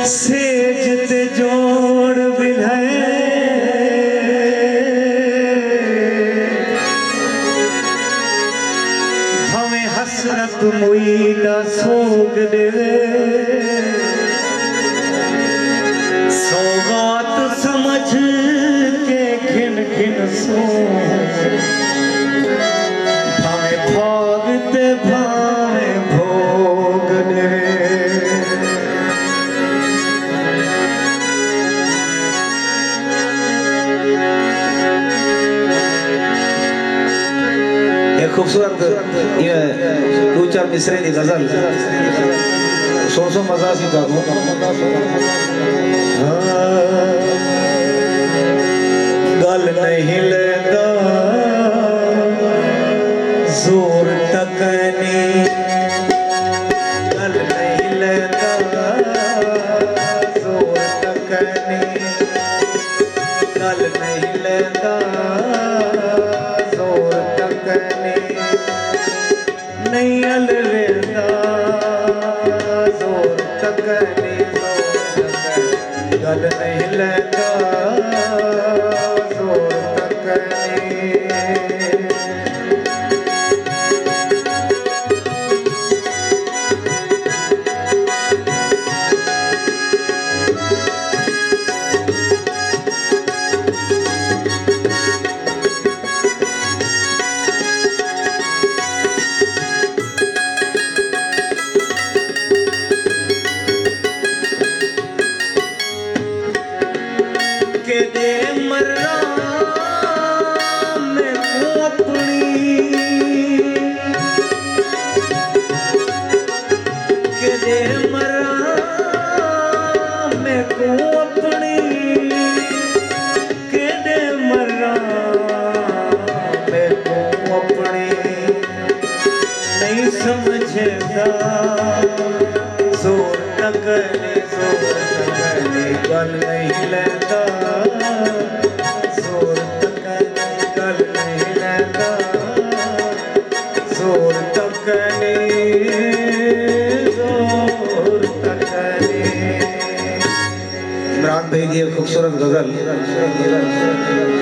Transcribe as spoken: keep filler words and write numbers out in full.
says ते जोड़ बिल्हे हमें हसरत मुईदा सोग देवे सौगात समझ के खिन खिन सो भावे भागते भावे भोग देवे खूबसूरत ये दो चार मिसरे की गजल सौ सौ मजा सी का गल नहीं लेता जोर तकनी गल नहीं लेता जोर तकनी गल नहीं लेता जोर तकनी नहीं अलवेदा जोर तकनी गल नहीं लेता जोर तकनी के दे मर्रा मैं को अपनी के दे मर्रा मैं को अपनी के दे मर्रा मैं को अपनी नहीं समझेगा जोर तकनी जोर तकनी गल नहीं लेता जोर तकनी गल नहीं लेता जोर तकनी जोर तकनी इमरान भाई की खूबसूरत गजल